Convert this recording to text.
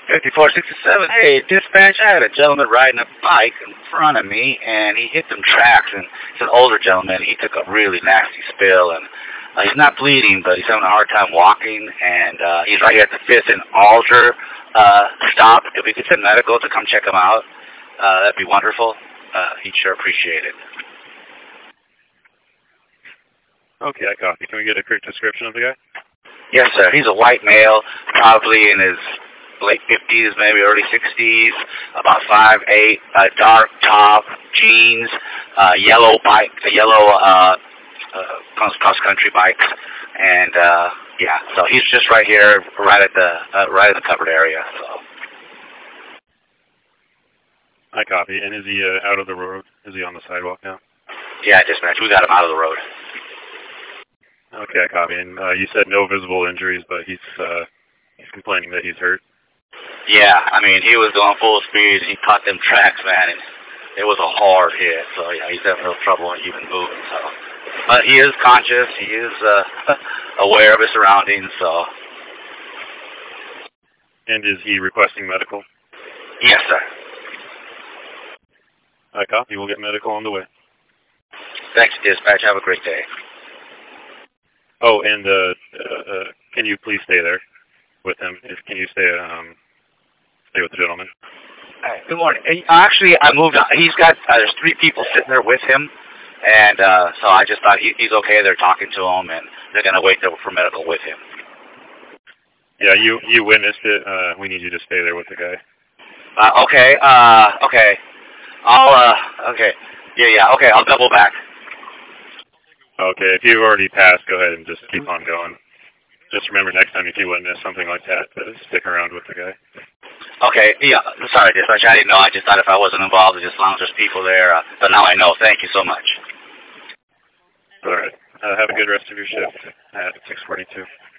5467. Hey, dispatch, I had a gentleman riding a bike in front of me, and he hit some tracks, and he's an older gentleman. He took a really nasty spill, and he's not bleeding, but he's having a hard time walking, and he's right here at the 5th and Alder stop. If we could send medical to come check him out, that'd be wonderful. He'd sure appreciate it. Okay, I copy. Can we get a quick description of the guy? Yes, sir. He's a white male, probably in his late 50s, maybe early 60s, about 5'8", dark top, jeans, yellow bike, cross-country bikes, and yeah. So he's just right here, right at the covered area. So. I copy. And is he out of the road? Is he on the sidewalk now? Yeah, dispatch. We got him out of the road. Okay, I copy. And you said no visible injuries, but he's complaining that he's hurt. Yeah, I mean, he was going full speed. He caught them tracks, man, and it was a hard hit. So yeah, he's having real trouble even moving. So, but he is conscious. He is aware of his surroundings. So. And is he requesting medical? Yes, sir. I copy. We'll get medical on the way. Thanks, dispatch. Have a great day. Oh, and can you please stay there with him? Can you stay with the gentleman? Hey, good morning. Actually, I moved on. He's got there's 3 people sitting there with him, and so I just thought he's okay. They're talking to him, and they're gonna wait there for medical with him. Yeah, you witnessed it. We need you to stay there with the guy. Okay. Okay. Okay. Yeah. Okay. I'll double back. Okay, if you've already passed, go ahead and just keep on going. Just remember next time if you witness something like that, to stick around with the guy. Okay, yeah, sorry, dispatch, I didn't know. I just thought if I wasn't involved, as long as there's people there. But now I know. Thank you so much. All right. Have a good rest of your shift at 6:42.